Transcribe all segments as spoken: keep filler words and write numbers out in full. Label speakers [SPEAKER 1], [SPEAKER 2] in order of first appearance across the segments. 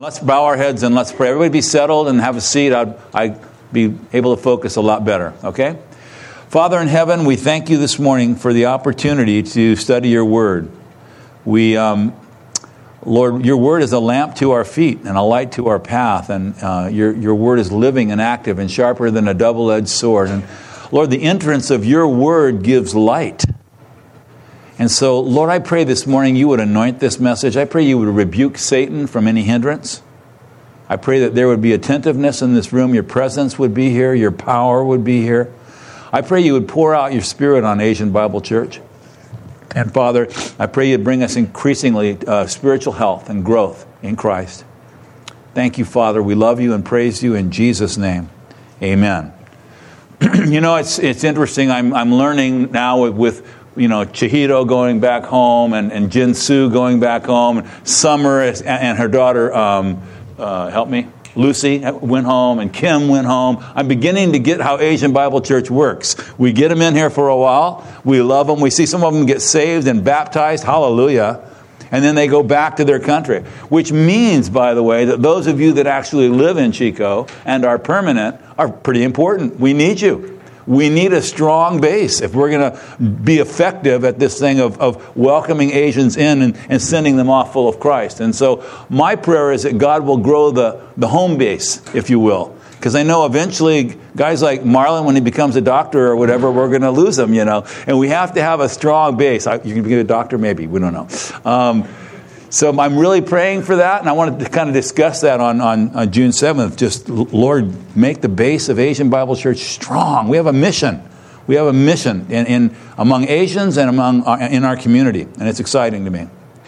[SPEAKER 1] Let's bow our heads and let's pray. Everybody be settled and have a seat. I'd, I'd be able to focus a lot better, okay? Father in heaven, we thank you this morning for the opportunity to study your word. We, um, Lord, your word is a lamp to our feet and a light to our path. And uh, your, your word is living and active and sharper than a double-edged sword. And Lord, the entrance of your word gives light. And so, Lord, I pray this morning you would anoint this message. I pray you would rebuke Satan from any hindrance. I pray that there would be attentiveness in this room. Your presence would be here. Your power would be here. I pray you would pour out your Spirit on Asian Bible Church. And Father, I pray you'd bring us increasingly uh, spiritual health and growth in Christ. Thank you, Father. We love you and praise you in Jesus' name. Amen. You know, it's it's interesting. I'm I'm learning now with, with you know, Chihito going back home and, and Jin Soo going back home. And Summer and, and her daughter, um, uh, help me, Lucy went home and Kim went home. I'm beginning to get how Asian Bible Church works. We get them in here for a while. We love them. We see some of them get saved and baptized. Hallelujah. And then they go back to their country. Which means, by the way, that those of you that actually live in Chico and are permanent are pretty important. We need you. We need a strong base if we're going to be effective at this thing of, of welcoming Asians in and, and sending them off full of Christ. And so my prayer is that God will grow the, the home base, if you will. Because I know eventually guys like Marlon, when he becomes a doctor or whatever, we're going to lose him, you know. And we have to have a strong base. I, you can be a doctor, maybe. We don't know. Um, So I'm really praying for that, and I wanted to kind of discuss that on, on, on June seventh. Just, Lord, make the base of Asian Bible Church strong. We have a mission. We have a mission in, in among Asians and among uh, in our community, and it's exciting to me.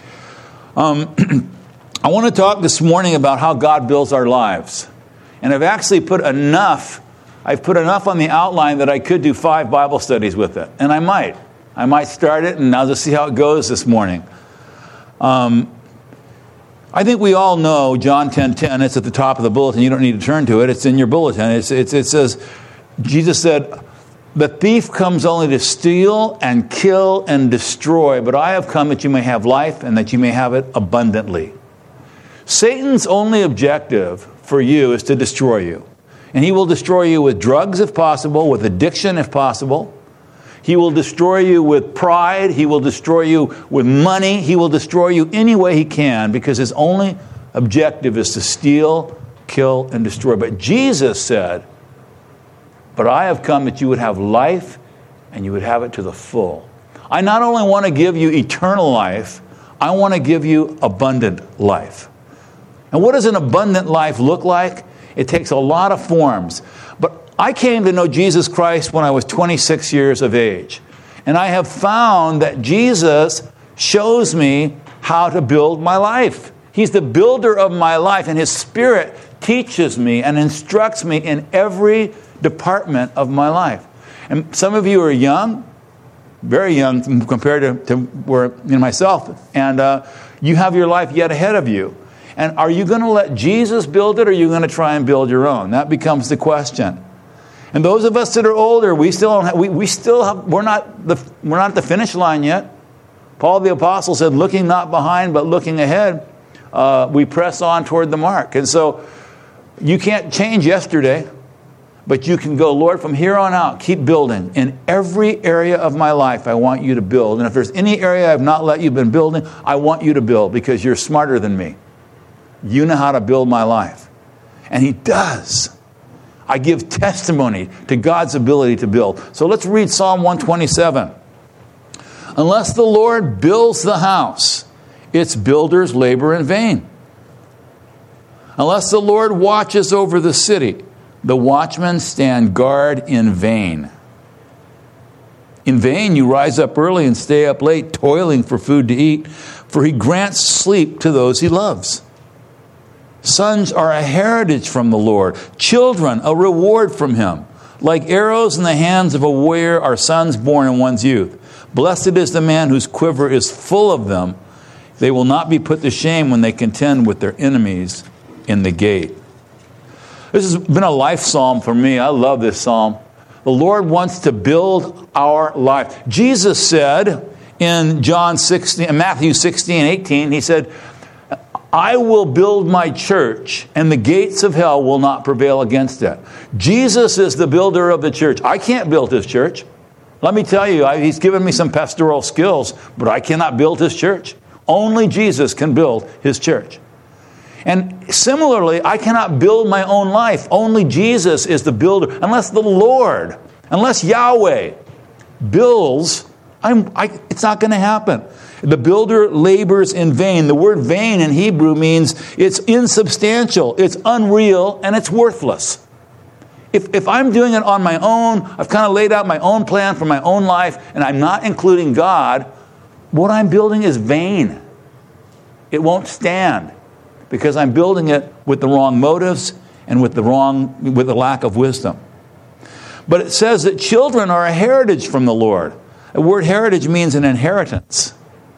[SPEAKER 1] Um, I want to talk this morning about how God builds our lives, and I've actually put enough. I've put enough on the outline that I could do five Bible studies with it, and I might. I might start it, and I'll just see how it goes this morning. Um, I think we all know John ten ten. It's at the top of the bulletin. You don't need to turn to it. It's in your bulletin. It's, it's, it says, Jesus said, "The thief comes only to steal and kill and destroy, but I have come that you may have life and that you may have it abundantly." Satan's only objective for you is to destroy you. And he will destroy you with drugs if possible, with addiction if possible. He will destroy you with pride. He will destroy you with money. He will destroy you any way he can, because his only objective is to steal, kill, and destroy. But Jesus said, "But I have come that you would have life and you would have it to the full." I not only want to give you eternal life, I want to give you abundant life. And what does an abundant life look like? It takes a lot of forms. But I came to know Jesus Christ when I was twenty-six years of age. And I have found that Jesus shows me how to build my life. He's the builder of my life, and his Spirit teaches me and instructs me in every department of my life. And some of you are young, very young compared to, to where, you know, myself, and uh, you have your life yet ahead of you. And are you going to let Jesus build it, or are you going to try and build your own? That becomes the question. And those of us that are older, we still don't have, we, we still have, we're not the we're not at the finish line yet. Paul the Apostle said, "Looking not behind, but looking ahead, uh, we press on toward the mark." And so you can't change yesterday, but you can go, "Lord, from here on out, keep building. In every area of my life, I want you to build. And if there's any area I've not let you been building, I want you to build, because you're smarter than me. You know how to build my life." And he does. I give testimony to God's ability to build. So let's read Psalm one twenty-seven. "Unless the Lord builds the house, its builders labor in vain. Unless the Lord watches over the city, the watchmen stand guard in vain. In vain you rise up early and stay up late, toiling for food to eat, for he grants sleep to those he loves. Sons are a heritage from the Lord, children a reward from him. Like arrows in the hands of a warrior are sons born in one's youth. Blessed is the man whose quiver is full of them. They will not be put to shame when they contend with their enemies in the gate." This has been a life psalm for me. I love this psalm. The Lord wants to build our life. Jesus said in John sixteen, Matthew sixteen, eighteen, he said, I will build my church, and the gates of hell will not prevail against it. Jesus is the builder of the church. I can't build his church. Let me tell you, I, he's given me some pastoral skills, but I cannot build his church. Only Jesus can build his church. And similarly, I cannot build my own life. Only Jesus is the builder. Unless the Lord, unless Yahweh builds, I'm, I, it's not going to happen. The builder labors in vain. The word vain in Hebrew means it's insubstantial, it's unreal, and it's worthless. If, if I'm doing it on my own, I've kind of laid out my own plan for my own life, and I'm not including God, what I'm building is vain. It won't stand because I'm building it with the wrong motives and with the wrong, with the lack of wisdom. But it says that children are a heritage from the Lord. The word heritage means an inheritance.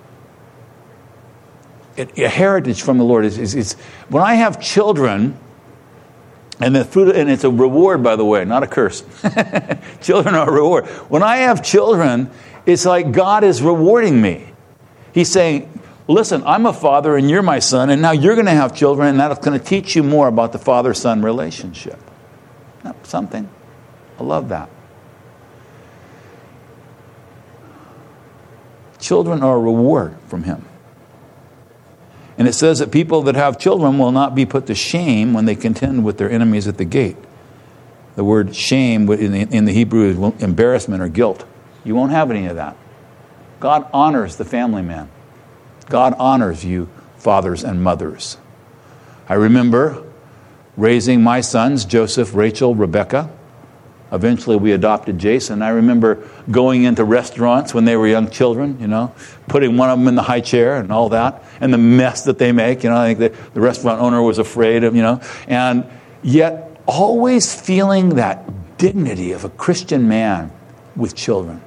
[SPEAKER 1] It, a heritage from the Lord is, is, is when I have children, and the fruit, and it's a reward, by the way, not a curse. Children are a reward. When I have children, it's like God is rewarding me. He's saying, listen, I'm a father and you're my son, and now you're going to have children, and that's going to teach you more about the father-son relationship. Something. I love that. Children are a reward from him. And it says that people that have children will not be put to shame when they contend with their enemies at the gate. The word shame in the, in the Hebrew is embarrassment or guilt. You won't have any of that. God honors the family man. God honors you, fathers and mothers. I remember raising my sons, Joseph, Rachel, Rebecca. Eventually we adopted Jason. I remember going into restaurants when they were young children, you know, putting one of them in the high chair and all that, and the mess that they make. You know, I think the, the restaurant owner was afraid of, you know, and yet always feeling that dignity of a Christian man with children.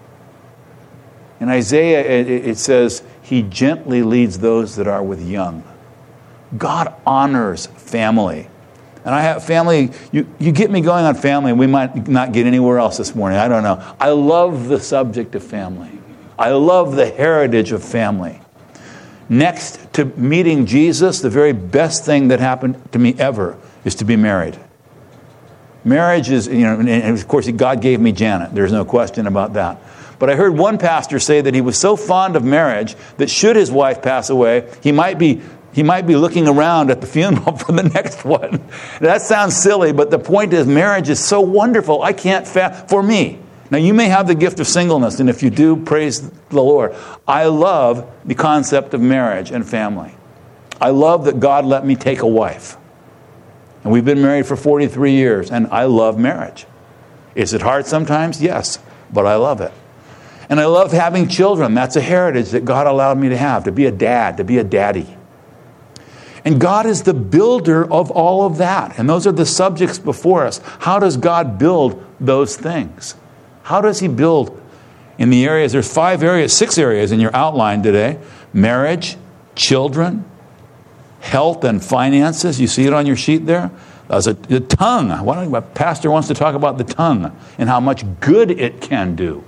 [SPEAKER 1] In Isaiah, it, it says, he gently leads those that are with young. God honors family. And I have family, you, you get me going on family, we might not get anywhere else this morning. I don't know. I love the subject of family. I love the heritage of family. Next to meeting Jesus, the very best thing that happened to me ever is to be married. Marriage is, you know, and of course God gave me Janet. There's no question about that. But I heard one pastor say that he was so fond of marriage that should his wife pass away, he might be He might be looking around at the funeral for the next one. That sounds silly, but the point is marriage is so wonderful. I can't, fa- for me. Now, you may have the gift of singleness, and if you do, praise the Lord. I love the concept of marriage and family. I love that God let me take a wife. And we've been married for forty-three years, and I love marriage. Is it hard sometimes? Yes, but I love it. And I love having children. That's a heritage that God allowed me to have, to be a dad, to be a daddy. And God is the builder of all of that. And those are the subjects before us. How does God build those things? How does he build in the areas? There's five areas, six areas in your outline today. Marriage, children, health and finances. You see it on your sheet there? There's a, the tongue. One, a pastor wants to talk about the tongue and how much good it can do.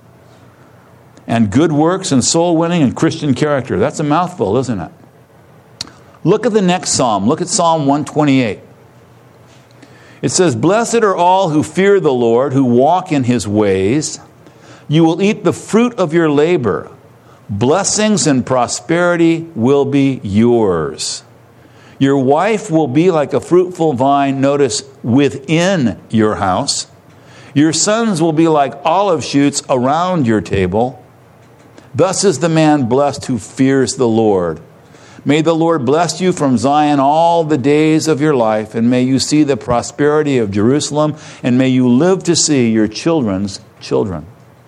[SPEAKER 1] And good works and soul winning and Christian character. That's a mouthful, isn't it? Look at the next psalm. Look at Psalm one twenty-eight. It says, blessed are all who fear the Lord, who walk in his ways. You will eat the fruit of your labor. Blessings and prosperity will be yours. Your wife will be like a fruitful vine, notice, within your house. Your sons will be like olive shoots around your table. Thus is the man blessed who fears the Lord. May the Lord bless you from Zion all the days of your life, and may you see the prosperity of Jerusalem, and may you live to see your children's children.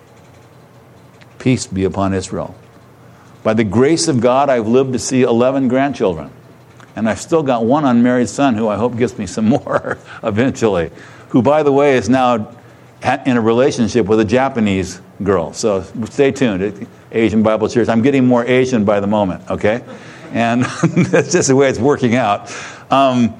[SPEAKER 1] Peace be upon Israel. By the grace of God, I've lived to see eleven grandchildren, and I've still got one unmarried son who I hope gives me some more eventually, who, by the way, is now in a relationship with a Japanese girl. So stay tuned. Asian Bible Church. I'm getting more Asian by the moment, okay? And that's just the way it's working out. Um,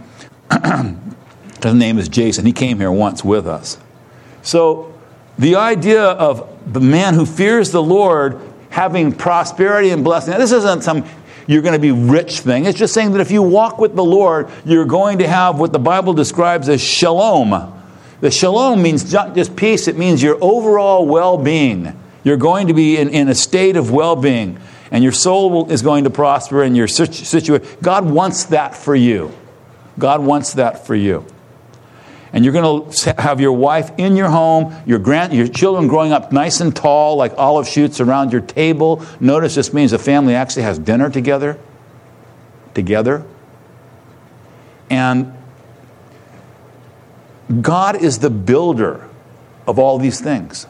[SPEAKER 1] his name is Jason. He came here once with us. So the idea of the man who fears the Lord having prosperity and blessing. Now, this isn't some you're going to be rich thing. It's just saying that if you walk with the Lord, you're going to have what the Bible describes as shalom. The shalom means not just peace, it means your overall well-being. You're going to be in, in a state of well-being, and your soul is going to prosper, and your situation. God wants that for you. God wants that for you. And you're going to have your wife in your home, your grand, your children growing up nice and tall like olive shoots around your table. Notice this means the family actually has dinner together. Together. And God is the builder of all these things.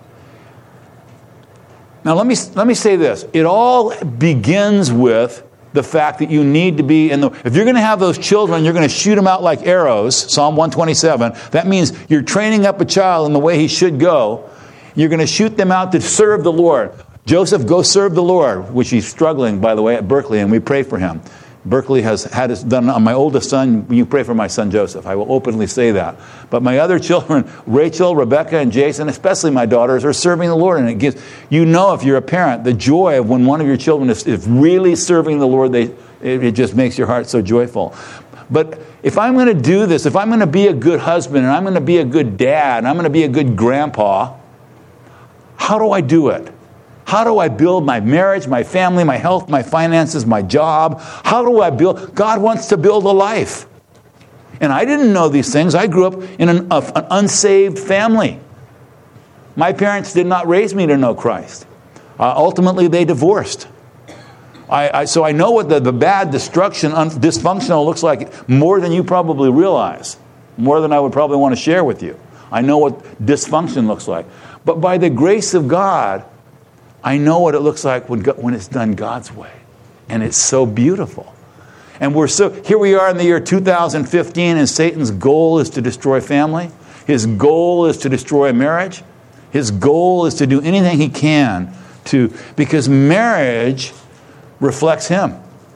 [SPEAKER 1] Now let me let me say this. It all begins with the fact that you need to be in the... If you're going to have those children, you're going to shoot them out like arrows, Psalm one twenty-seven. That means you're training up a child in the way he should go. You're going to shoot them out to serve the Lord. Joseph, go serve the Lord, which he's struggling, by the way, at Berkeley, and we pray for him. Berkeley has had it done on my oldest son. You pray for my son Joseph. I will openly say that. But my other children, Rachel, Rebecca, and Jason, especially my daughters, are serving the Lord. And it gives, you know, if you're a parent, the joy of when one of your children is, is really serving the Lord, they, it, it just makes your heart so joyful. But if I'm going to do this, if I'm going to be a good husband, and I'm going to be a good dad, and I'm going to be a good grandpa, how do I do it? How do I build my marriage, my family, my health, my finances, my job? How do I build? God wants to build a life. And I didn't know these things. I grew up in an, uh, an unsaved family. My parents did not raise me to know Christ. Uh, ultimately, they divorced. I, I, so I know what the, the bad, destruction, un, dysfunctional looks like more than you probably realize. More than I would probably want to share with you. I know what dysfunction looks like. But by the grace of God, I know what it looks like when, when it's done God's way. And it's so beautiful. And we're so, here we are in the year two thousand fifteen, and Satan's goal is to destroy family. His goal is to destroy marriage. His goal is to do anything he can to, because marriage reflects him.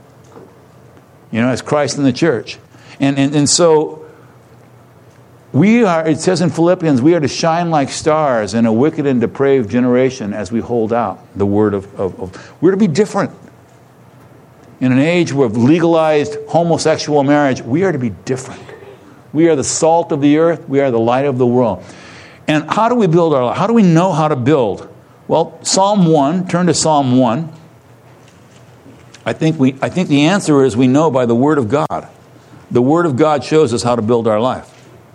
[SPEAKER 1] You know, as Christ in the church. And, and, and so, we are, it says in Philippians, we are to shine like stars in a wicked and depraved generation as we hold out the word of, of, of... We're to be different. In an age of legalized homosexual marriage, we are to be different. We are the salt of the earth. We are the light of the world. And how do we build our life? How do we know how to build? Well, Psalm one, turn to Psalm one. I think we. I think the answer is we know by the Word of God. The Word of God shows us how to build our life.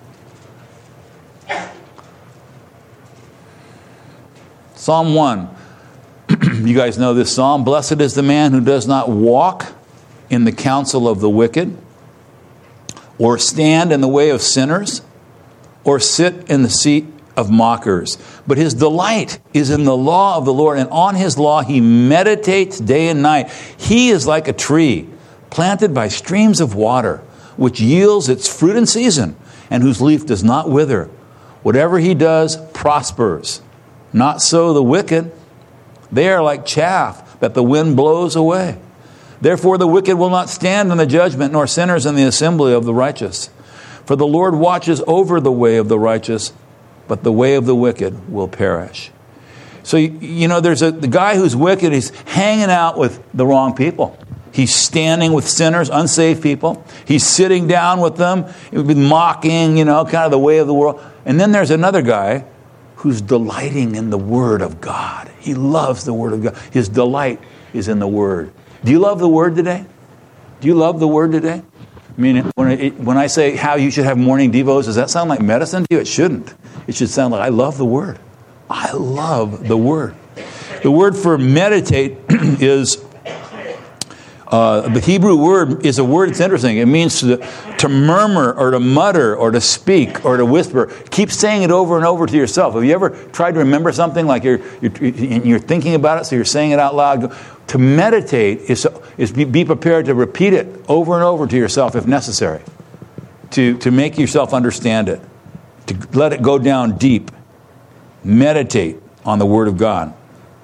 [SPEAKER 1] Psalm one. You guys know this psalm. Blessed is the man who does not walk in the counsel of the wicked, or stand in the way of sinners, or sit in the seat of mockers. But his delight is in the law of the Lord, and on his law he meditates day and night. He is like a tree planted by streams of water, which yields its fruit in season, and whose leaf does not wither. Whatever he does prospers. Not so the wicked. They are like chaff that the wind blows away. Therefore the wicked will not stand in the judgment, nor sinners in the assembly of the righteous. For the Lord watches over the way of the righteous, but the way of the wicked will perish. So, you know, there's a the guy who's wicked, he's hanging out with the wrong people. He's standing with sinners, unsaved people. He's sitting down with them, mocking, you know, kind of the way of the world. And then there's another guy who's delighting in the Word of God. He loves the Word of God. His delight is in the Word. Do you love the Word today? Do you love the Word today? I mean, when, it, when I say how you should have morning devos, does that sound like medicine to you? It shouldn't. It should sound like, I love the Word. I love the Word. The word for meditate is... Uh, the Hebrew word is a word that's interesting. It means to, to murmur or to mutter or to speak or to whisper. Keep saying it over and over to yourself. Have you ever tried to remember something like you're you're, you're thinking about it, so you're saying it out loud? To meditate is, is be, be prepared to repeat it over and over to yourself if necessary. To, to make yourself understand it. To let it go down deep. Meditate on the Word of God.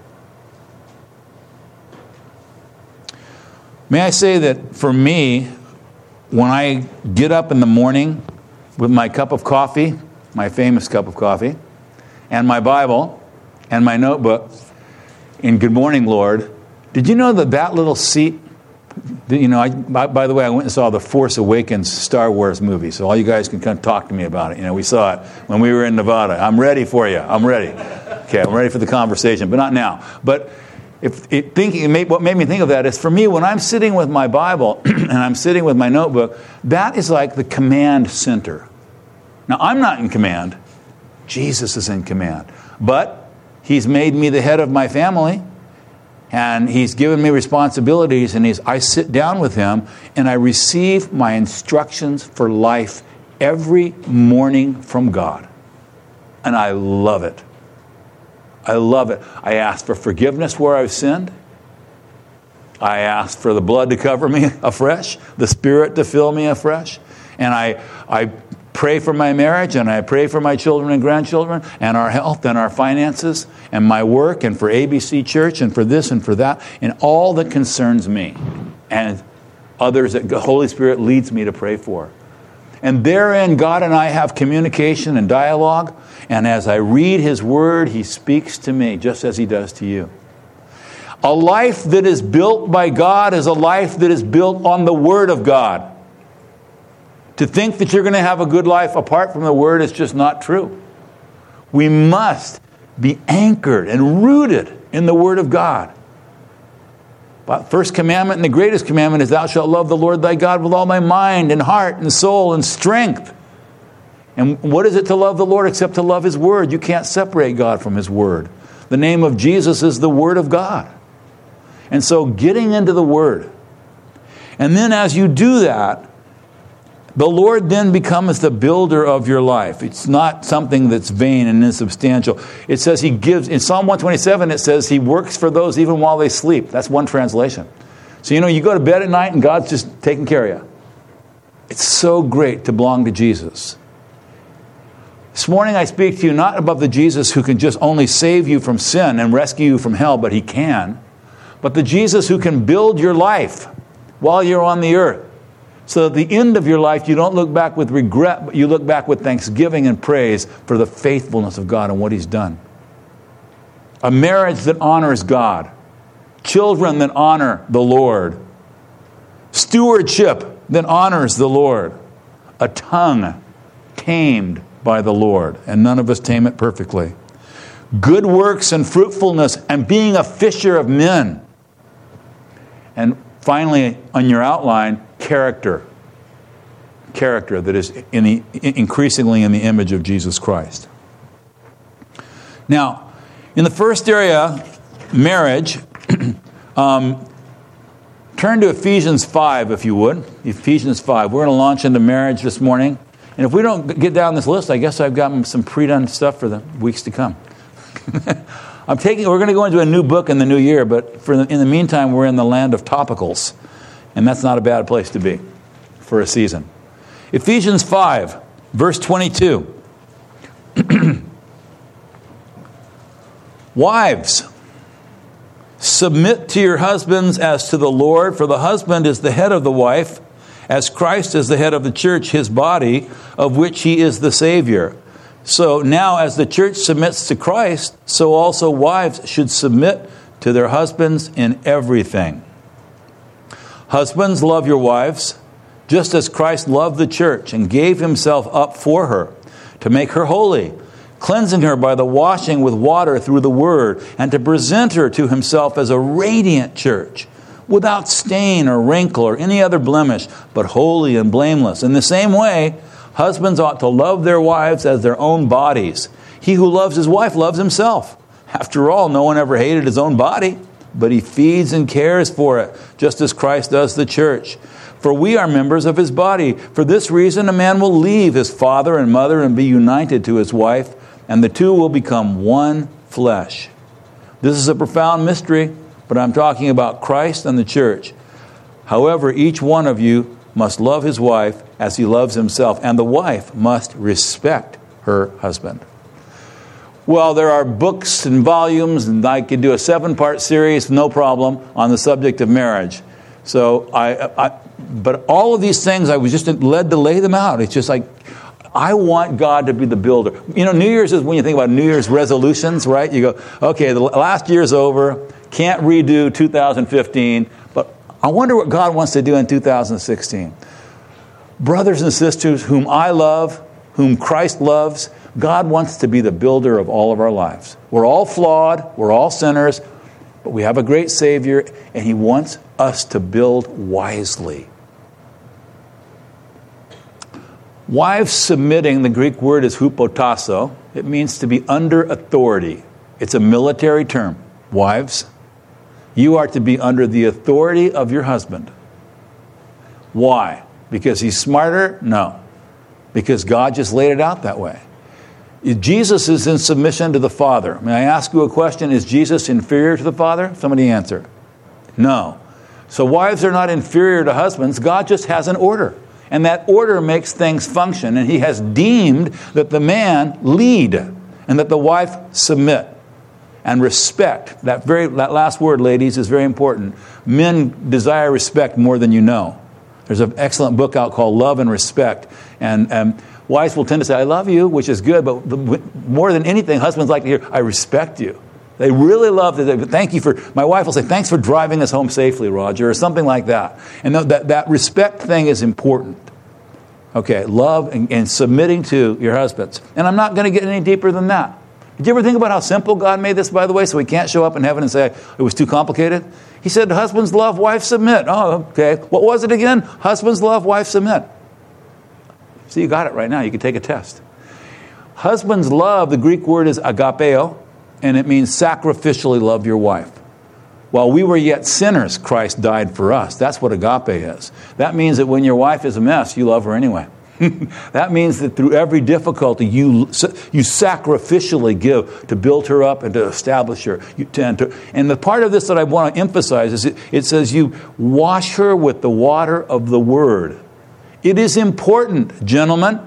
[SPEAKER 1] May I say that for me, when I get up in the morning with my cup of coffee, my famous cup of coffee, and my Bible, and my notebook, in Good Morning, Lord, did you know that that little seat You know, I, by, by the way, I went and saw the Force Awakens Star Wars movie, so all you guys can come talk to me about it. You know, we saw it when we were in Nevada. I'm ready for you. I'm ready. Okay, I'm ready for the conversation, but not now. But if it, thinking, it made, what made me think of that is, for me, when I'm sitting with my Bible and I'm sitting with my notebook, that is like the command center. Now, I'm not in command. Jesus is in command. But He's made me the head of my family. And He's given me responsibilities, and he's, I sit down with Him, and I receive my instructions for life every morning from God. And I love it. I love it. I ask for forgiveness where I've sinned. I ask for the blood to cover me afresh, the Spirit to fill me afresh. And I, I pray for my marriage, and I pray for my children and grandchildren, and our health and our finances, and my work, and for A B C Church, and for this and for that, and all that concerns me, and others that the Holy Spirit leads me to pray for. And therein, God and I have communication and dialogue, and as I read His Word, He speaks to me, just as He does to you. A life that is built by God is a life that is built on the Word of God. To think that you're going to have a good life apart from the Word is just not true. We must be anchored and rooted in the Word of God. But first commandment and the greatest commandment is, thou shalt love the Lord thy God with all thy mind and heart and soul and strength. And what is it to love the Lord except to love His Word? You can't separate God from His Word. The name of Jesus is the Word of God. And so getting into the Word. And then as you do that, the Lord then becomes the builder of your life. It's not something that's vain and insubstantial. It says He gives, in Psalm one twenty-seven, it says He works for those even while they sleep. That's one translation. So, you know, you go to bed at night and God's just taking care of you. It's so great to belong to Jesus. This morning I speak to you not about the Jesus who can just only save you from sin and rescue you from hell, but He can. But the Jesus who can build your life while you're on the earth. So at the end of your life, you don't look back with regret, but you look back with thanksgiving and praise for the faithfulness of God and what He's done. A marriage that honors God. Children that honor the Lord. Stewardship that honors the Lord. A tongue tamed by the Lord. And none of us tame it perfectly. Good works and fruitfulness and being a fisher of men. And finally, on your outline, character. Character that is in the, increasingly in the image of Jesus Christ. Now, in the first area, marriage, um, turn to Ephesians five, if you would. Ephesians five. We're going to launch into marriage this morning. And if we don't get down this list, I guess I've got some pre-done stuff for the weeks to come. I'm taking. We're going to go into a new book in the new year, but for the, in the meantime, we're in the land of topicals. And that's not a bad place to be for a season. Ephesians five, verse twenty-two. Wives, submit to your husbands as to the Lord, for the husband is the head of the wife, as Christ is the head of the church, His body, of which He is the Savior. So now as the church submits to Christ, so also wives should submit to their husbands in everything. Husbands, love your wives, just as Christ loved the church and gave Himself up for her, to make her holy, cleansing her by the washing with water through the Word, and to present her to Himself as a radiant church, without stain or wrinkle or any other blemish, but holy and blameless. In the same way, husbands ought to love their wives as their own bodies. He who loves his wife loves himself. After all, no one ever hated his own body, but he feeds and cares for it, just as Christ does the church. For we are members of His body. For this reason, a man will leave his father and mother and be united to his wife, and the two will become one flesh. This is a profound mystery, but I'm talking about Christ and the church. However, each one of you must love his wife as he loves himself, and the wife must respect her husband. Well, there are books and volumes, and I could do a seven-part series, no problem, on the subject of marriage. So, I, I, but all of these things, I was just led to lay them out. It's just like, I want God to be the builder. You know, New Year's is when you think about New Year's resolutions, right? You go, okay, the last year's over, can't redo two thousand fifteen, but I wonder what God wants to do in two thousand sixteen. Brothers and sisters whom I love, whom Christ loves, God wants to be the builder of all of our lives. We're all flawed, we're all sinners, but we have a great Savior, and He wants us to build wisely. Wives submitting, the Greek word is hupotasso. It means to be under authority. It's a military term. Wives, you are to be under the authority of your husband. Why? Because he's smarter? No. Because God just laid it out that way. Jesus is in submission to the Father. May I ask you a question? Is Jesus inferior to the Father? Somebody answer. No. So wives are not inferior to husbands. God just has an order. And that order makes things function. And He has deemed that the man lead and that the wife submit and respect. That very that last word, ladies, is very important. Men desire respect more than you know. There's an excellent book out called Love and Respect. And, and wives will tend to say, I love you, which is good. But the, more than anything, husbands like to hear, I respect you. They really love it. Thank you for, my wife will say, thanks for driving us home safely, Roger, or something like that. And that, that respect thing is important. Okay, love and, and submitting to your husbands. And I'm not going to get any deeper than that. Did you ever think about how simple God made this, by the way, so we can't show up in heaven and say it was too complicated? He said, husbands love, wives submit. Oh, okay. What was it again? Husbands love, wives submit. So you got it right now. You can take a test. Husbands love, the Greek word is agapeo, and it means sacrificially love your wife. While we were yet sinners, Christ died for us. That's what agape is. That means that when your wife is a mess, you love her anyway. That means that through every difficulty, you you sacrificially give to build her up and to establish her. You tend to, and the part of this that I want to emphasize is it, it says you wash her with the water of the Word. It is important, gentlemen.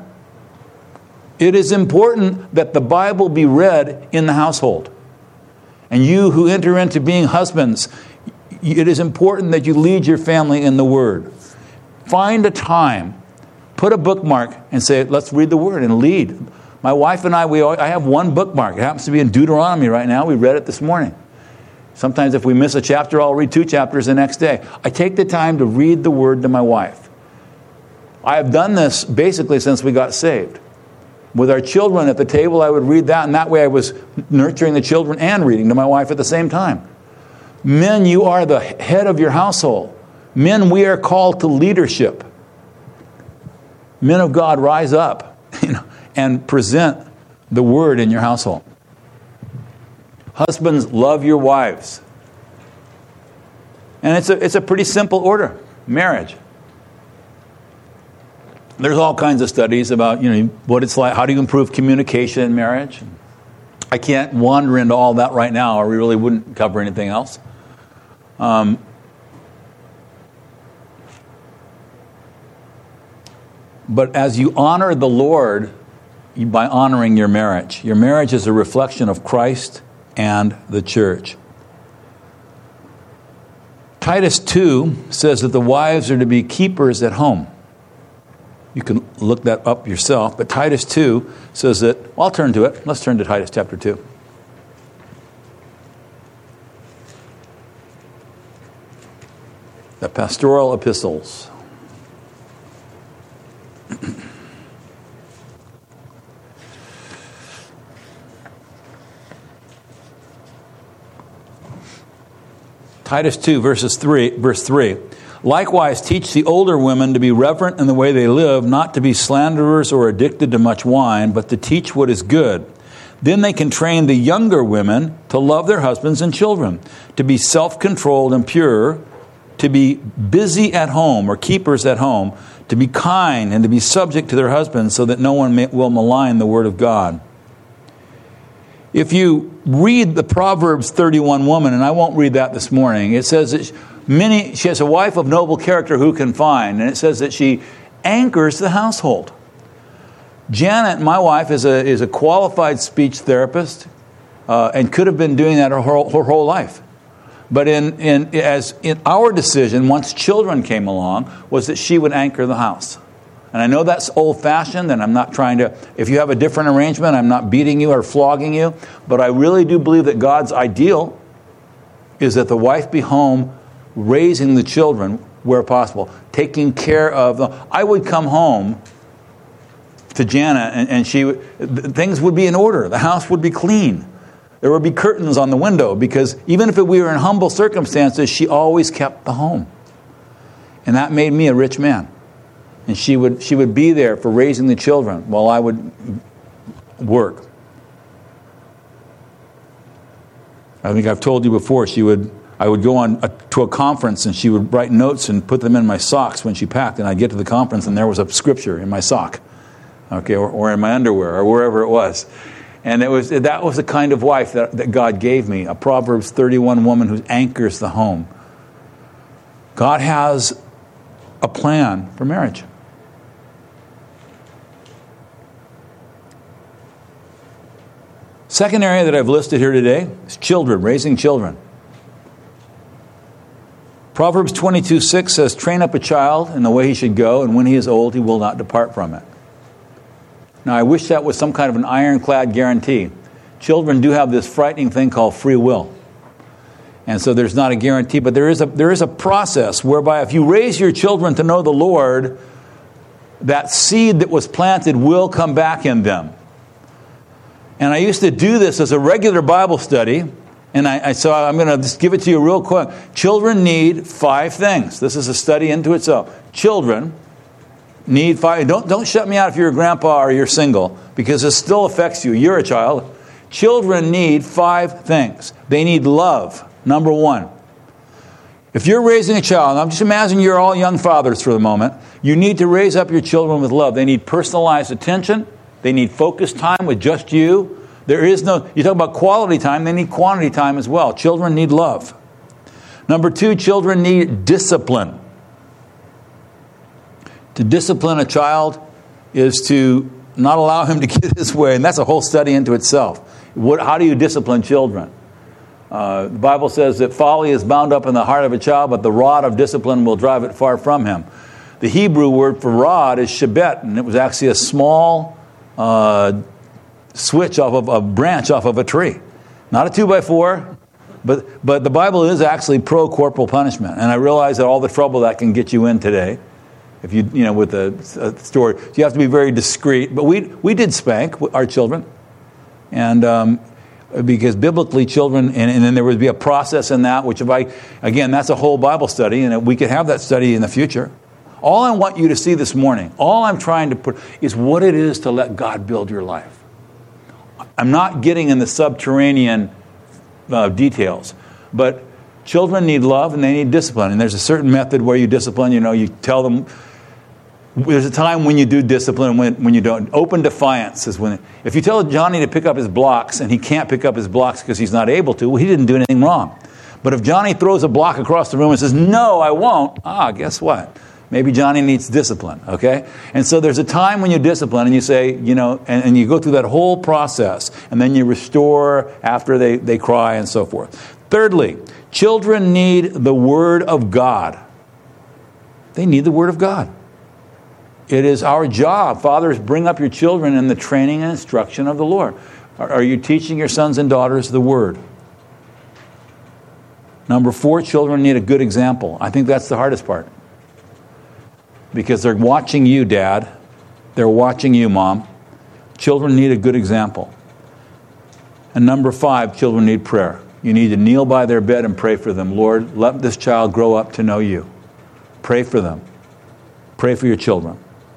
[SPEAKER 1] It is important that the Bible be read in the household. And you who enter into being husbands, it is important that you lead your family in the Word. Find a time, put a bookmark, and say, let's read the Word and lead. My wife and I, we I have one bookmark. It happens to be in Deuteronomy right now. We read it this morning. Sometimes if we miss a chapter, I'll read two chapters the next day. I take the time to read the Word to my wife. I have done this basically since we got saved. With our children at the table, I would read that, and that way I was nurturing the children and reading to my wife at the same time. Men, you are the head of your household. Men, we are called to leadership. Men of God, rise up, you know, and present the Word in your household. Husbands, love your wives. And it's a, it's a pretty simple order. Marriage. There's all kinds of studies about, you know, what it's like, how do you improve communication in marriage? I can't wander into all that right now, or we really wouldn't cover anything else. Um, but as you honor the Lord by honoring your marriage, your marriage is a reflection of Christ and the church. Titus two says that the wives are to be keepers at home. You can look that up yourself. But Titus two says that, well, I'll turn to it. Let's turn to Titus chapter two. The pastoral epistles. Titus two, verses three, verse three. Likewise, teach the older women to be reverent in the way they live, not to be slanderers or addicted to much wine, but to teach what is good. Then they can train the younger women to love their husbands and children, to be self-controlled and pure, to be busy at home or keepers at home, to be kind and to be subject to their husbands so that no one may, will malign the word of God. If you read the Proverbs thirty-one woman, and I won't read that this morning, it says that many, she has a wife of noble character who can find, and it says that she anchors the household. Janet, my wife, is a is a qualified speech therapist, uh, and could have been doing that her whole, her whole life. But in in as in our decision, once children came along, was that she would anchor the house. And I know that's old-fashioned, and I'm not trying to, if you have a different arrangement, I'm not beating you or flogging you, but I really do believe that God's ideal is that the wife be home raising the children where possible, taking care of them. I would come home to Jana, and, and she would, things would be in order. The house would be clean. There would be curtains on the window, because even if we were in humble circumstances, she always kept the home. And that made me a rich man. And she would she would be there for raising the children while I would work. I think I've told you before, she would I would go on a, to a conference, and she would write notes and put them in my socks when she packed. And I'd get to the conference, and there was a scripture in my sock, okay, or, or in my underwear, or wherever it was. And it was that was the kind of wife that, that God gave me, a Proverbs thirty-one woman who anchors the home. God has a plan for marriage. Second area that I've listed here today is children, raising children. Proverbs twenty-two six says, train up a child in the way he should go, and when he is old, he will not depart from it. Now, I wish that was some kind of an ironclad guarantee. Children do have this frightening thing called free will. And so there's not a guarantee, but there is a there is a process whereby if you raise your children to know the Lord, that seed that was planted will come back in them. And I used to do this as a regular Bible study, and I, I so I'm going to just give it to you real quick. Children need five things. This is a study into itself. Children need five. Don't don't shut me out if you're a grandpa or you're single, because this still affects you. You're a child. Children need five things. They need love. Number one. If you're raising a child, I'm just imagining you're all young fathers for the moment. You need to raise up your children with love. They need personalized attention. They need focused time with just you. There is no, you talk about quality time, they need quantity time as well. Children need love. Number two, children need discipline. To discipline a child is to not allow him to get his way, and that's a whole study into itself. What, how do you discipline children? Uh, the Bible says that folly is bound up in the heart of a child, but the rod of discipline will drive it far from him. The Hebrew word for rod is shebet, and it was actually a small uh, switch off of a branch off of a tree. Not a two by four, but but the Bible is actually pro corporal punishment, and I realize that all the trouble that can get you in today, if you you know with a, a story, so you have to be very discreet. But we we did spank our children, and. Um, Because biblically, children, and, and then there would be a process in that, which if I, again, that's a whole Bible study, and we could have that study in the future. All I want you to see this morning, all I'm trying to put, is what it is to let God build your life. I'm not getting in the subterranean uh, details, but children need love and they need discipline. And there's a certain method where you discipline, you know, you tell them. There's a time when you do discipline and when, when you don't. Open defiance is when... If you tell Johnny to pick up his blocks and he can't pick up his blocks because he's not able to, well, he didn't do anything wrong. But if Johnny throws a block across the room and says, no, I won't, ah, guess what? Maybe Johnny needs discipline, okay? And so there's a time when you discipline and you say, you know, and, and you go through that whole process, and then you restore after they, they cry and so forth. Thirdly, children need the Word of God. They need the Word of God. It is our job. Fathers, bring up your children in the training and instruction of the Lord. Are, are you teaching your sons and daughters the Word? Number four, children need a good example. I think that's the hardest part. Because they're watching you, Dad. They're watching you, Mom. Children need a good example. And number five, children need prayer. You need to kneel by their bed and pray for them. Lord, let this child grow up to know you. Pray for them. Pray for your children.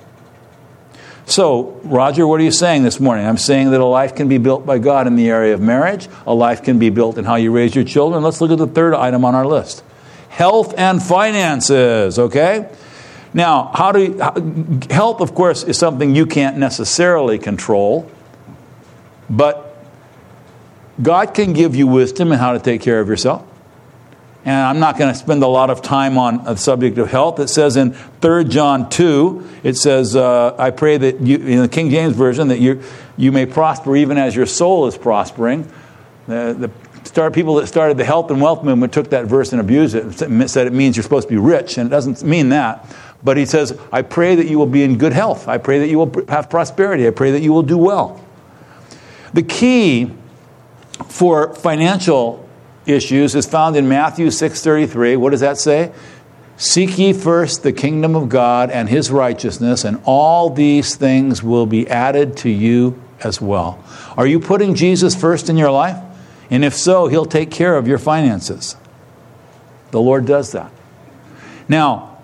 [SPEAKER 1] So, Roger, what are you saying this morning? I'm saying that a life can be built by God in the area of marriage. A life can be built in how you raise your children. Let's look at the third item on our list. Health and finances, okay? Now, how do you, how, health, of course, is something you can't necessarily control. But God can give you wisdom in how to take care of yourself. And I'm not going to spend a lot of time on the subject of health. It says in Third John two, it says, uh, I pray that you, in the King James Version, that you you may prosper even as your soul is prospering. The, the start, people that started the health and wealth movement took that verse and abused it and said it means you're supposed to be rich, and it doesn't mean that. But he says, I pray that you will be in good health. I pray that you will have prosperity. I pray that you will do well. The key for financial issues is found in Matthew six thirty-three. What does that say? Seek ye first the kingdom of God and his righteousness, and all these things will be added to you as well. Are you putting Jesus first in your life? And if so, he'll take care of your finances. The Lord does that. Now,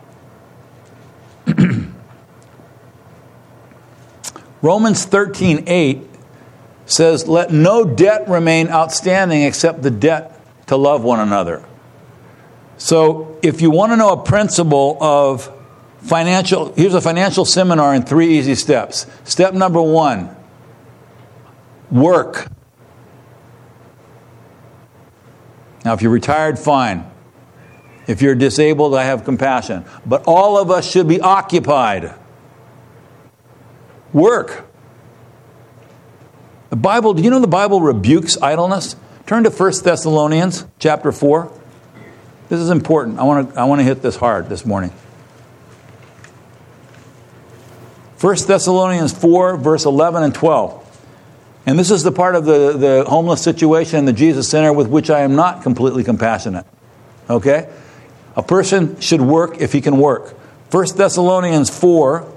[SPEAKER 1] Romans thirteen eight says, let no debt remain outstanding except the debt to love one another. So if you want to know a principle of financial, here's a financial seminar in three easy steps. Step number one, work. Now, if you're retired, fine. If you're disabled, I have compassion. But all of us should be occupied. Work. The Bible, do you know the Bible rebukes idleness? Turn to First Thessalonians chapter four. This is important. I want to I want to hit this hard this morning. First Thessalonians four, verse eleven and twelve. And this is the part of the, the homeless situation in the Jesus Center with which I am not completely compassionate. Okay? A person should work if he can work. First Thessalonians four.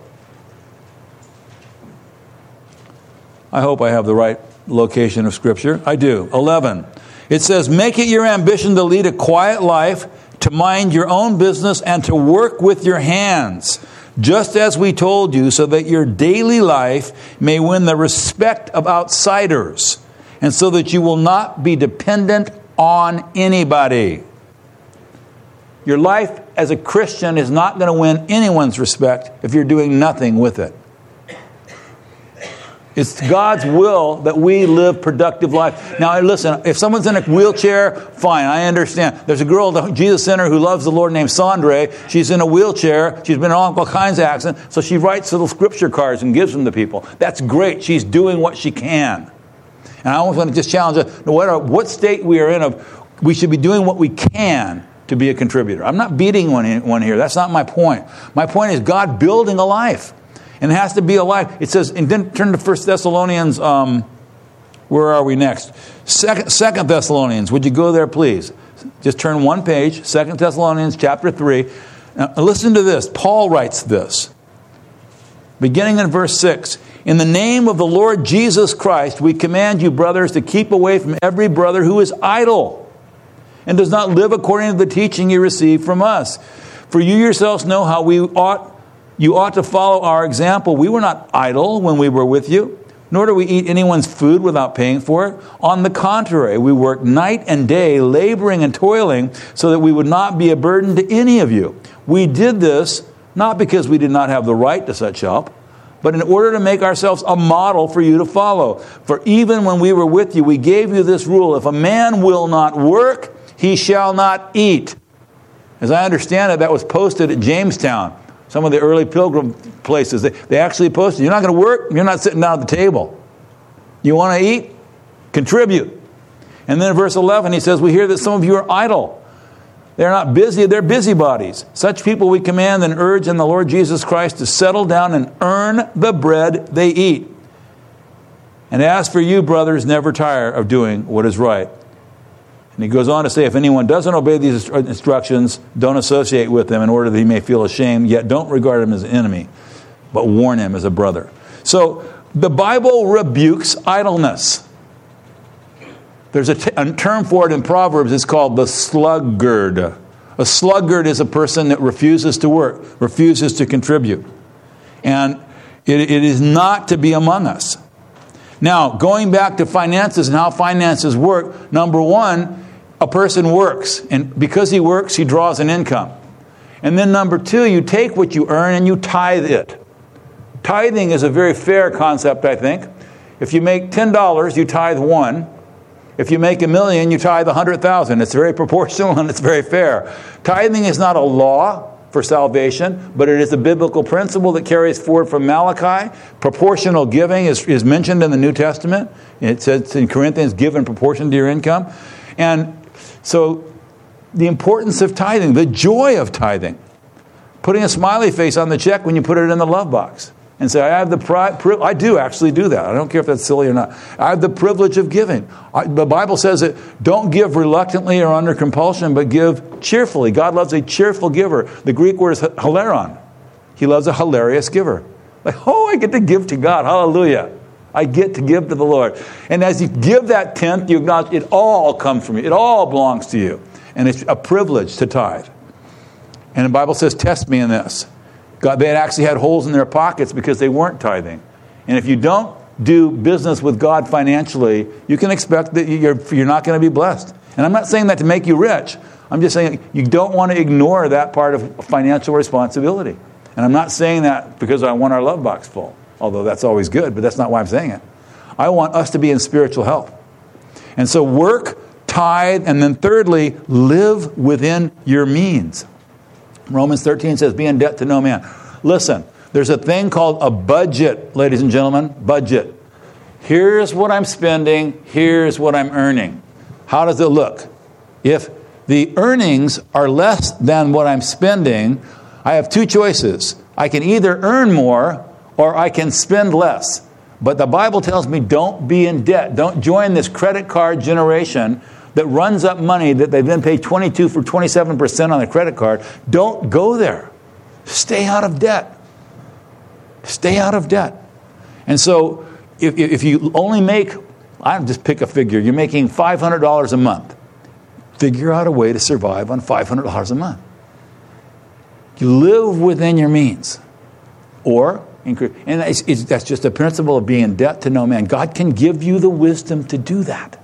[SPEAKER 1] I hope I have the right location of Scripture. I do. eleven. It says, make it your ambition to lead a quiet life, to mind your own business, and to work with your hands, just as we told you, so that your daily life may win the respect of outsiders, and so that you will not be dependent on anybody. Your life as a Christian is not going to win anyone's respect if you're doing nothing with it. It's God's will that we live productive life. Now, listen, if someone's in a wheelchair, fine, I understand. There's a girl at the Jesus Center who loves the Lord named Sandre. She's in a wheelchair. She's been in all kinds of accidents. So she writes little scripture cards and gives them to people. That's great. She's doing what she can. And I always want to just challenge her, no matter what state we are in, of, we should be doing what we can to be a contributor. I'm not beating one, one here. That's not my point. My point is God building a life. And it has to be a life. It says, and then turn to First Thessalonians, um, where are we next? Second, Second Thessalonians, would you go there, please? Just turn one page, Second Thessalonians chapter three. Now, listen to this. Paul writes this, beginning in verse six. In the name of the Lord Jesus Christ, we command you, brothers, to keep away from every brother who is idle and does not live according to the teaching you received from us. For you yourselves know how we ought You ought to follow our example. We were not idle when we were with you, nor do we eat anyone's food without paying for it. On the contrary, we work night and day, laboring and toiling, so that we would not be a burden to any of you. We did this not because we did not have the right to such help, but in order to make ourselves a model for you to follow. For even when we were with you, we gave you this rule: if a man will not work, he shall not eat. As I understand it, that was posted at Jamestown. Some of the early pilgrim places, they, they actually posted, you're not going to work, you're not sitting down at the table. You want to eat? Contribute. And then in verse eleven, he says, we hear that some of you are idle. They're not busy, they're busybodies. Such people we command and urge in the Lord Jesus Christ to settle down and earn the bread they eat. And as for you, brothers, never tire of doing what is right. And he goes on to say, if anyone doesn't obey these instructions, don't associate with them in order that he may feel ashamed, yet don't regard him as an enemy, but warn him as a brother. So the Bible rebukes idleness. There's a, t- a term for it in Proverbs. It's called the sluggard. A sluggard is a person that refuses to work, refuses to contribute. And it, it is not to be among us. Now, going back to finances and how finances work, number one, a person works. And because he works, he draws an income. And then number two, you take what you earn and you tithe it. Tithing is a very fair concept, I think. If you make ten dollars, you tithe one. If you make a million, you tithe one hundred thousand. It's very proportional and it's very fair. Tithing is not a law for salvation, but it is a biblical principle that carries forward from Malachi. Proportional giving is, is mentioned in the New Testament. It says in Corinthians, give in proportion to your income. And so the importance of tithing, the joy of tithing, putting a smiley face on the check when you put it in the love box. and say, I have the pri- pri- I do actually do that. I don't care if that's silly or not. I have the privilege of giving. I, the Bible says that don't give reluctantly or under compulsion, but give cheerfully. God loves a cheerful giver. The Greek word is hilaron. He loves a hilarious giver. Like, oh, I get to give to God. Hallelujah. I get to give to the Lord. And as you give that tenth, you acknowledge it all comes from you. It all belongs to you. And it's a privilege to tithe. And the Bible says, test me in this. God, they had actually had holes in their pockets because they weren't tithing. And if you don't do business with God financially, you can expect that you're, you're not going to be blessed. And I'm not saying that to make you rich. I'm just saying you don't want to ignore that part of financial responsibility. And I'm not saying that because I want our love box full, although that's always good, but that's not why I'm saying it. I want us to be in spiritual health. And so work, tithe, and then thirdly, live within your means. Romans thirteen says, be in debt to no man. Listen, there's a thing called a budget, ladies and gentlemen, budget. Here's what I'm spending, here's what I'm earning. How does it look? If the earnings are less than what I'm spending, I have two choices. I can either earn more or I can spend less. But the Bible tells me don't be in debt. Don't join this credit card generation that runs up money that they've then paid twenty-two for twenty-seven percent on the credit card. Don't go there. Stay out of debt. Stay out of debt. And so if, if you only make, I just pick a figure, you're making five hundred dollars a month. Figure out a way to survive on five hundred dollars a month. You live within your means. Or, and it's, it's, that's just a principle of being in debt to no man. God can give you the wisdom to do that.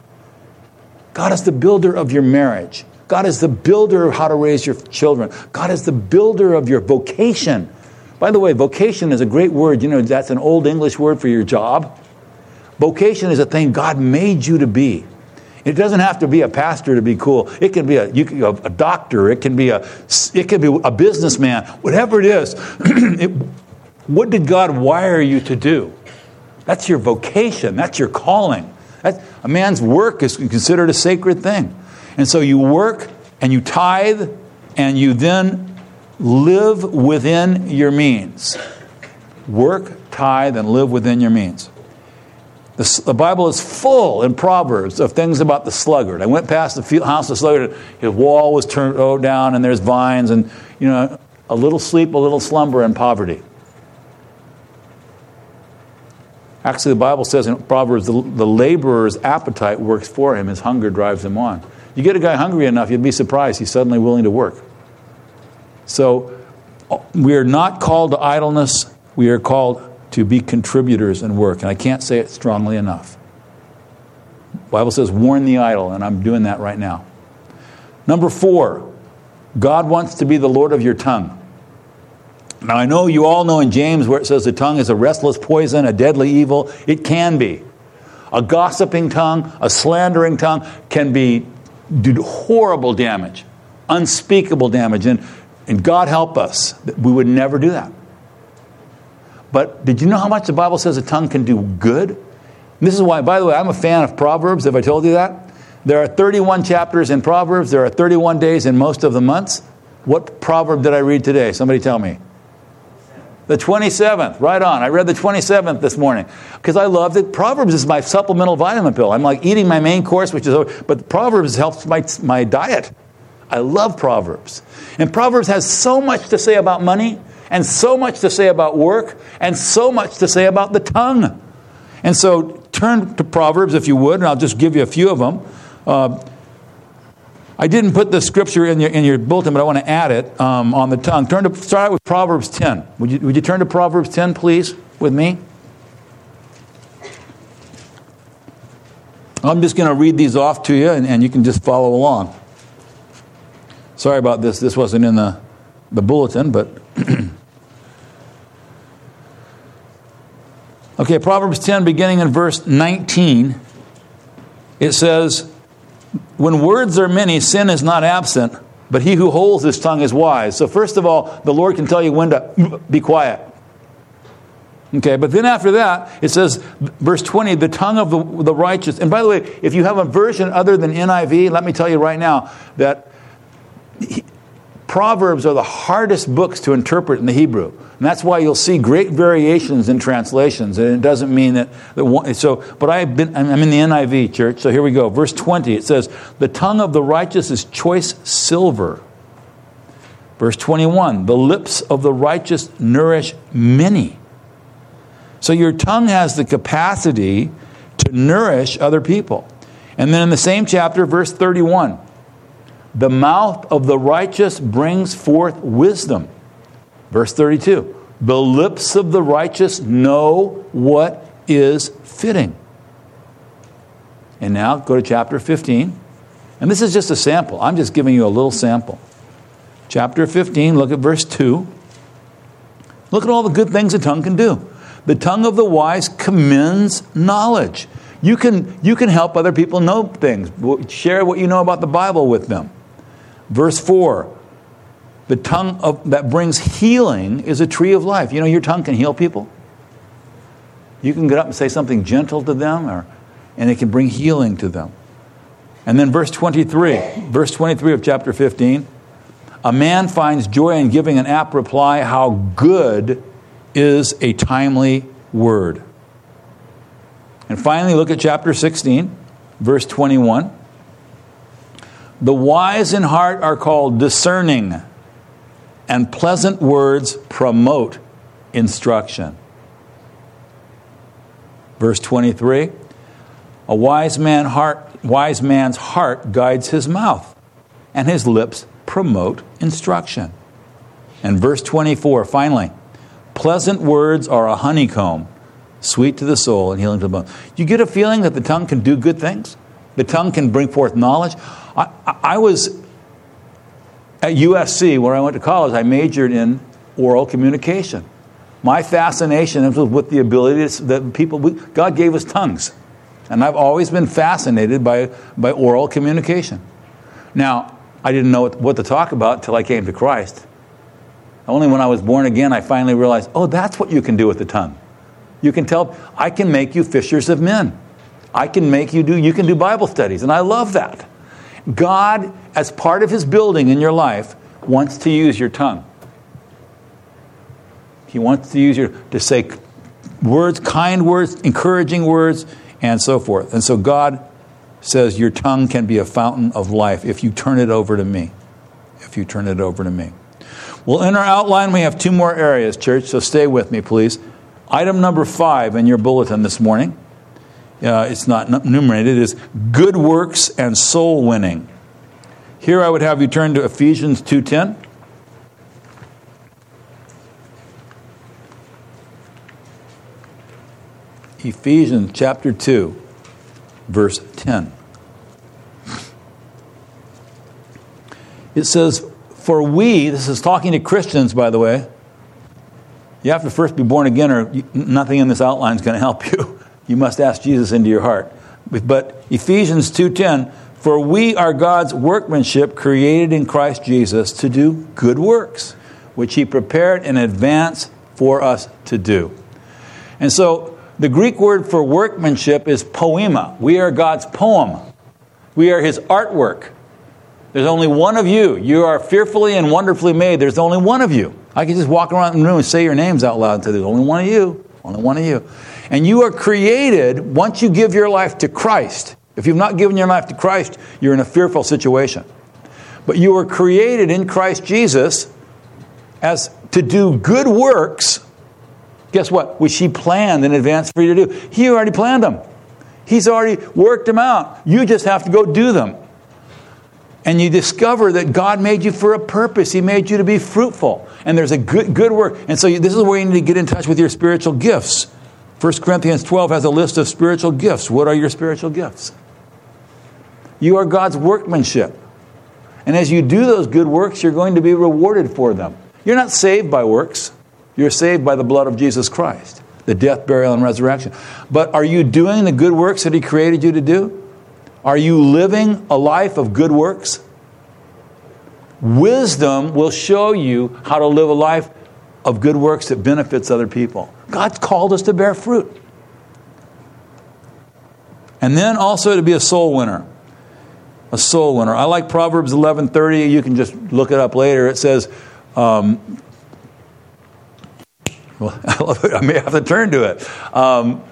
[SPEAKER 1] God is the builder of your marriage. God is the builder of how to raise your children. God is the builder of your vocation. By the way, vocation is a great word. You know, that's an old English word for your job. Vocation is a thing God made you to be. It doesn't have to be a pastor to be cool. It can be a, you can, a doctor. It can be a, it can be a businessman. Whatever it is, it, what did God wire you to do? That's your vocation. That's your calling. That, a man's work is considered a sacred thing. And so you work and you tithe and you then live within your means. Work, tithe, and live within your means. The, the Bible is full in Proverbs of things about the sluggard. I went past the field, house of the sluggard. His wall was turned oh, down and there's vines and, you know, a little sleep, a little slumber and poverty. Actually, the Bible says in Proverbs, the, the laborer's appetite works for him. His hunger drives him on. You get a guy hungry enough, you'd be surprised he's suddenly willing to work. So we are not called to idleness. We are called to be contributors and work. And I can't say it strongly enough. The Bible says, warn the idle, and I'm doing that right now. Number four, God wants to be the Lord of your tongue. Now, I know you all know in James where it says the tongue is a restless poison, a deadly evil. It can be. A gossiping tongue, a slandering tongue can be do horrible damage, unspeakable damage. And, and God help us, we would never do that. But did you know how much the Bible says a tongue can do good? And this is why, by the way, I'm a fan of Proverbs. Have I told you that? There are thirty-one chapters in Proverbs. There are thirty-one days in most of the months. What proverb did I read today? Somebody tell me. The twenty-seventh, right on. I read the twenty-seventh this morning because I love it. Proverbs is my supplemental vitamin pill. I'm like eating my main course, which is, but Proverbs helps my, my diet. I love Proverbs. And Proverbs has so much to say about money and so much to say about work and so much to say about the tongue. And so turn to Proverbs if you would, and I'll just give you a few of them. Uh, I didn't put the scripture in your in your bulletin, but I want to add it um, on the tongue. Turn to start with Proverbs ten. Would you would you turn to Proverbs ten, please, with me? I'm just going to read these off to you, and, and you can just follow along. Sorry about this. This wasn't in the the bulletin, but okay. Proverbs ten, beginning in verse nineteen, it says, when words are many, sin is not absent, but he who holds his tongue is wise. So first of all, the Lord can tell you when to be quiet. Okay, but then after that, it says, verse twenty, the tongue of the, the righteous. And by the way, if you have a version other than N I V, let me tell you right now that he, Proverbs are the hardest books to interpret in the Hebrew. And that's why you'll see great variations in translations. And it doesn't mean that... that one, so, but I've been, I'm in the N I V, church. So here we go. Verse twenty, it says, the tongue of the righteous is choice silver. Verse twenty-one, the lips of the righteous nourish many. So your tongue has the capacity to nourish other people. And then in the same chapter, verse thirty-one, the mouth of the righteous brings forth wisdom. Verse thirty-two, the lips of the righteous know what is fitting. And now go to chapter fifteen. And this is just a sample. I'm just giving you a little sample. Chapter fifteen, look at verse two. Look at all the good things a tongue can do. The tongue of the wise commends knowledge. You can, you can help other people know things. Share what you know about the Bible with them. Verse four, the tongue of, that brings healing is a tree of life. You know, your tongue can heal people. You can get up and say something gentle to them, or, and it can bring healing to them. And then verse twenty-three, verse twenty-three of chapter fifteen, a man finds joy in giving an apt reply. How good is a timely word. And finally, look at chapter sixteen, verse twenty-one. The wise in heart are called discerning, and pleasant words promote instruction. Verse twenty-three, a wise man heart, wise man's heart guides his mouth, and his lips promote instruction. And verse twenty-four, finally, pleasant words are a honeycomb, sweet to the soul and healing to the bone. You get a feeling that the tongue can do good things? The tongue can bring forth knowledge? I, I, I was at U S C, where I went to college. I majored in oral communication. My fascination was with the ability to, that people, we, God gave us tongues. And I've always been fascinated by, by oral communication. Now, I didn't know what, what to talk about until I came to Christ. Only when I was born again, I finally realized, oh, that's what you can do with the tongue. You can tell, I can make you fishers of men. I can make you do, you can do Bible studies. And I love that. God, as part of his building in your life, wants to use your tongue. He wants to use your, to say words, kind words, encouraging words, and so forth. And so God says your tongue can be a fountain of life if you turn it over to me. If you turn it over to me. Well, in our outline, we have two more areas, church, so stay with me, please. Item number five in your bulletin this morning, uh, it's not numerated, is good works and soul winning. Here I would have you turn to Ephesians two ten. Ephesians chapter two, verse ten. It says, for we, this is talking to Christians, by the way. You have to first be born again, or you, nothing in this outline is going to help you. You must ask Jesus into your heart. But Ephesians two ten, for we are God's workmanship, created in Christ Jesus to do good works, which he prepared in advance for us to do. And so the Greek word for workmanship is poema. We are God's poem. We are his artwork. There's only one of you. You are fearfully and wonderfully made. There's only one of you. I can just walk around the room and say your names out loud and say, there's only one of you. Only one of you. And you are created once you give your life to Christ. If you've not given your life to Christ, you're in a fearful situation. But you were created in Christ Jesus as to do good works. Guess what? Which he planned in advance for you to do. He already planned them. He's already worked them out. You just have to go do them. And you discover that God made you for a purpose. He made you to be fruitful. And there's a good good work. And so this is where you need to get in touch with your spiritual gifts. First Corinthians twelve has a list of spiritual gifts. What are your spiritual gifts? You are God's workmanship. And as you do those good works, you're going to be rewarded for them. You're not saved by works. You're saved by the blood of Jesus Christ. The death, burial, and resurrection. But are you doing the good works that he created you to do? Are you living a life of good works? Wisdom will show you how to live a life of good works that benefits other people. God's called us to bear fruit. And then also to be a soul winner. A soul winner. I like Proverbs eleven thirty. You can just look it up later. It says, um, well, I love it. I may have to turn to it. Um,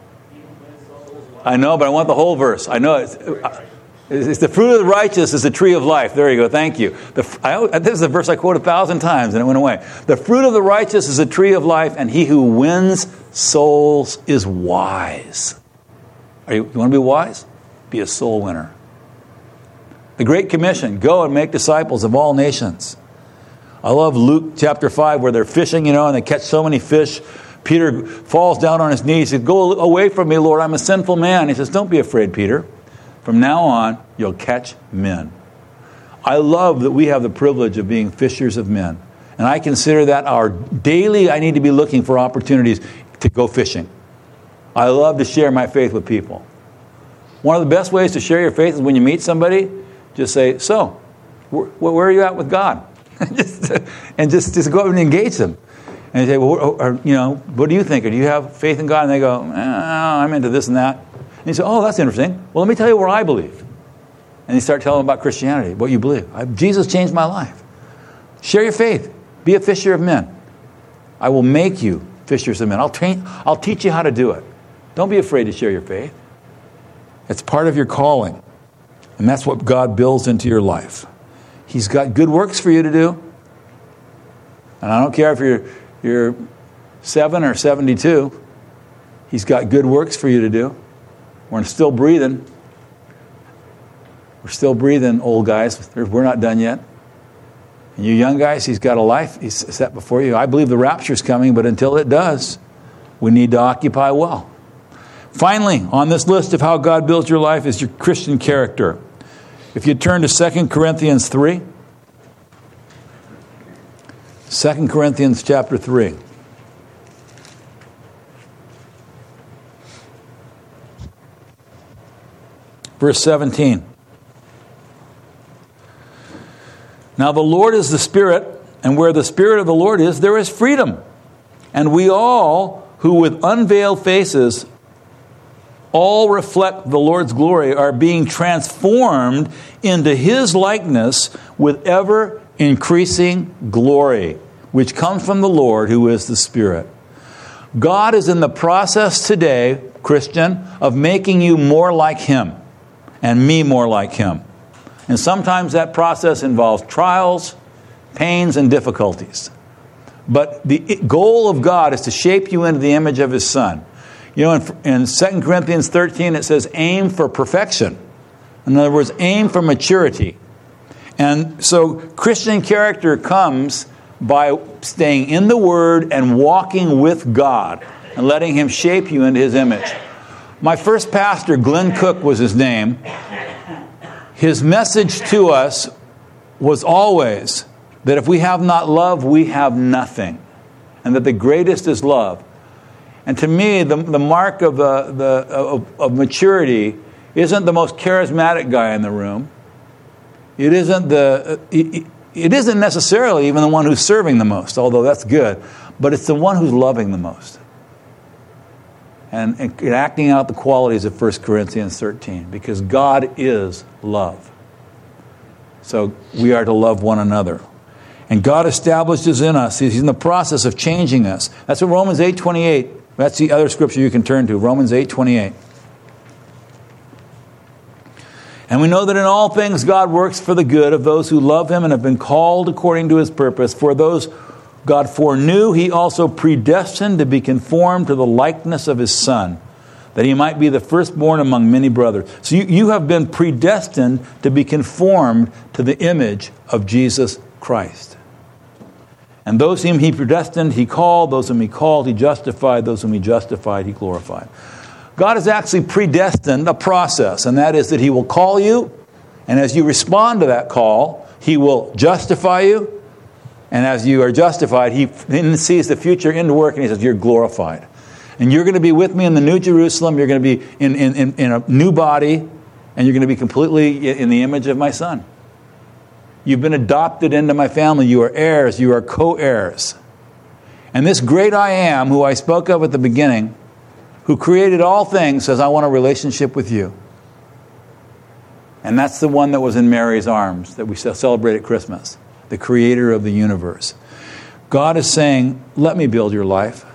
[SPEAKER 1] I know, but I want the whole verse. I know it's, it's the fruit of the righteous is the tree of life. There you go. Thank you. The, I, this is a verse I quote a thousand times and it went away. The fruit of the righteous is a tree of life, and he who wins souls is wise. Are you, you want to be wise? Be a soul winner. The Great Commission, go and make disciples of all nations. I love Luke chapter five where they're fishing, you know, and they catch so many fish. Peter falls down on his knees. He says, go away from me, Lord, I'm a sinful man. He says, don't be afraid, Peter. From now on, you'll catch men. I love that we have the privilege of being fishers of men. And I consider that our daily, I need to be looking for opportunities to go fishing. I love to share my faith with people. One of the best ways to share your faith is when you meet somebody, just say, so, where, where are you at with God? just, and just, just go out and engage them. And you say, well, or, you know, what do you think? Or do you have faith in God? And they go, oh, I'm into this and that. And you say, oh, that's interesting. Well, let me tell you where I believe. And you start telling them about Christianity, what you believe. I, Jesus changed my life. Share your faith. Be a fisher of men. I will make you fishers of men. I'll train. I'll teach you how to do it. Don't be afraid to share your faith. It's part of your calling. And that's what God builds into your life. He's got good works for you to do. And I don't care if you're, you're seven or seventy-two. He's got good works for you to do. We're still breathing. We're still breathing, old guys. We're not done yet. And you young guys, he's got a life he's set before you. I believe the rapture's coming, but until it does, we need to occupy well. Finally, on this list of how God builds your life is your Christian character. If you turn to Second Corinthians three. Second Corinthians chapter three. Verse seventeen. Now the Lord is the Spirit, and where the Spirit of the Lord is, there is freedom. And we all, who with unveiled faces all reflect the Lord's glory, are being transformed into His likeness with ever increasing glory, which comes from the Lord, who is the Spirit. God is in the process today, Christian, of making you more like Him and me more like Him. And sometimes that process involves trials, pains, and difficulties. But the goal of God is to shape you into the image of His Son. You know, in, in Second Corinthians thirteen, it says, aim for perfection. In other words, aim for maturity. And so Christian character comes by staying in the Word and walking with God and letting Him shape you into His image. My first pastor, Glenn Cook was his name. His message to us was always that if we have not love, we have nothing. And that the greatest is love. And to me, the, the mark of, the, the, of, of maturity isn't the most charismatic guy in the room. It isn't the it, it isn't necessarily even the one who's serving the most, although that's good. But it's the one who's loving the most. And, and acting out the qualities of First Corinthians thirteen. Because God is love. So we are to love one another. And God establishes in us, He's in the process of changing us. That's what Romans eight twenty-eight, that's the other scripture you can turn to, Romans eight twenty-eight. And we know that in all things God works for the good of those who love Him and have been called according to His purpose. For those God foreknew, He also predestined to be conformed to the likeness of His Son, that He might be the firstborn among many brothers. So you, you have been predestined to be conformed to the image of Jesus Christ. And those whom He predestined, He called. Those whom He called, He justified. Those whom He justified, He glorified. God has actually predestined a process, and that is that He will call you, and as you respond to that call, He will justify you, and as you are justified, He then sees the future into work, and He says, you're glorified. And you're going to be with me in the New Jerusalem, you're going to be in, in, in, in a new body, and you're going to be completely in the image of my Son. You've been adopted into my family, you are heirs, you are co-heirs. And this great I Am, who I spoke of at the beginning, who created all things, says, I want a relationship with you. And that's the one that was in Mary's arms that we celebrate at Christmas, the creator of the universe. God is saying, let me build your life.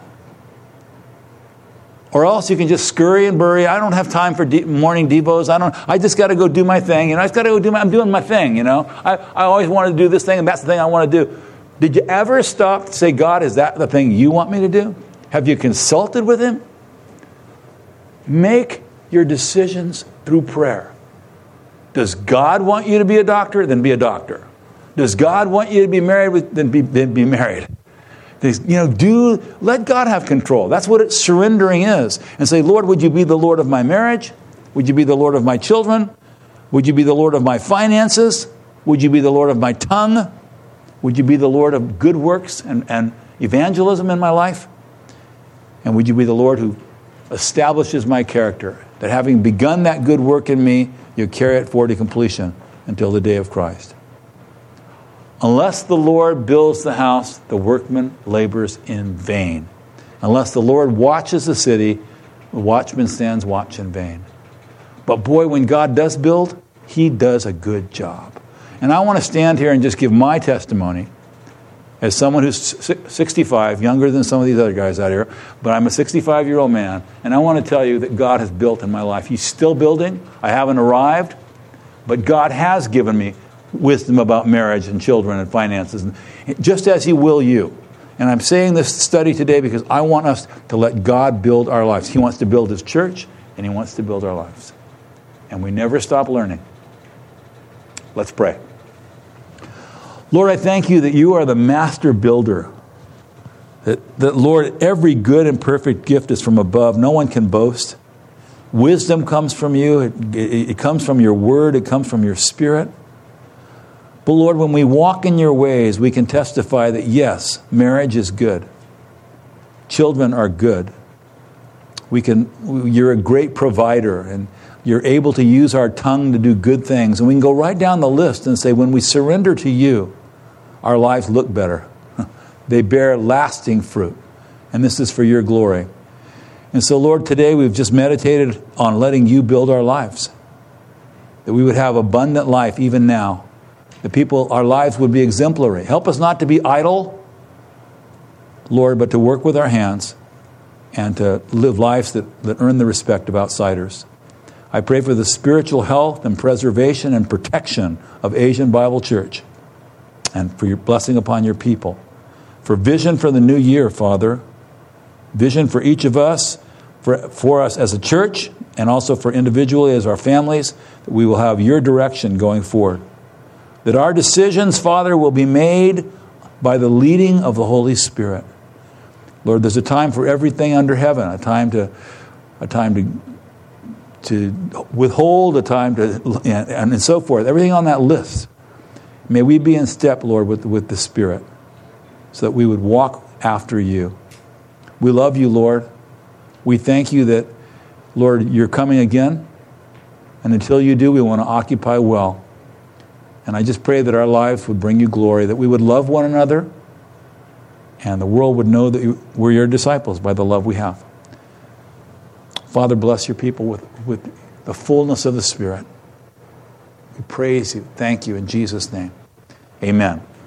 [SPEAKER 1] Or else you can just scurry and bury. I don't have time for de- morning devos. I don't. I just got to go do my thing. You know, I just got to go do my. I'm doing my thing. You know, I, I always wanted to do this thing, and that's the thing I want to do. Did you ever stop to say, God, is that the thing you want me to do? Have you consulted with Him? Make your decisions through prayer. Does God want you to be a doctor? Then be a doctor. Does God want you to be married? With, then be then be married. You know, do let God have control. That's what it, surrendering is. And say, Lord, would you be the Lord of my marriage? Would you be the Lord of my children? Would you be the Lord of my finances? Would you be the Lord of my tongue? Would you be the Lord of good works and, and evangelism in my life? And would you be the Lord who establishes my character? That having begun that good work in me, you carry it forward to completion until the day of Christ. Unless the Lord builds the house, the workman labors in vain. Unless the Lord watches the city, the watchman stands watch in vain. But boy, when God does build, He does a good job. And I want to stand here and just give my testimony as someone who's sixty-five, younger than some of these other guys out here, but I'm a sixty-five-year-old man, and I want to tell you that God has built in my life. He's still building. I haven't arrived, but God has given me wisdom about marriage and children and finances, just as He will you. And I'm saying this study today because I want us to let God build our lives. He wants to build His church, and He wants to build our lives. And we never stop learning. Let's pray. Lord, I thank You that You are the master builder. That, that, Lord, every good and perfect gift is from above. No one can boast. Wisdom comes from You. It, it, it comes from Your word. It comes from Your Spirit. But Lord, when we walk in Your ways, we can testify that yes, marriage is good. Children are good. We can. You're a great provider, and You're able to use our tongue to do good things. And we can go right down the list and say, when we surrender to You, our lives look better. They bear lasting fruit. And this is for Your glory. And so, Lord, today we've just meditated on letting You build our lives. That we would have abundant life even now. The people, our lives would be exemplary. Help us not to be idle, Lord, but to work with our hands and to live lives that, that earn the respect of outsiders. I pray for the spiritual health and preservation and protection of Asian Bible Church, and for Your blessing upon Your people. For vision for the new year, Father. Vision for each of us, for, for us as a church, and also for individually as our families, that we will have Your direction going forward. That our decisions, Father, will be made by the leading of the Holy Spirit. Lord, there's a time for everything under heaven, a time to, a time to, to withhold, a time to, and, and so forth. Everything on that list. May we be in step, Lord, with, with the Spirit, so that we would walk after You. We love You, Lord. We thank You that, Lord, You're coming again. And until You do, we want to occupy well. And I just pray that our lives would bring You glory, that we would love one another, and the world would know that we're Your disciples by the love we have. Father, bless Your people with, with the fullness of the Spirit. We praise You, thank You in Jesus' name. Amen.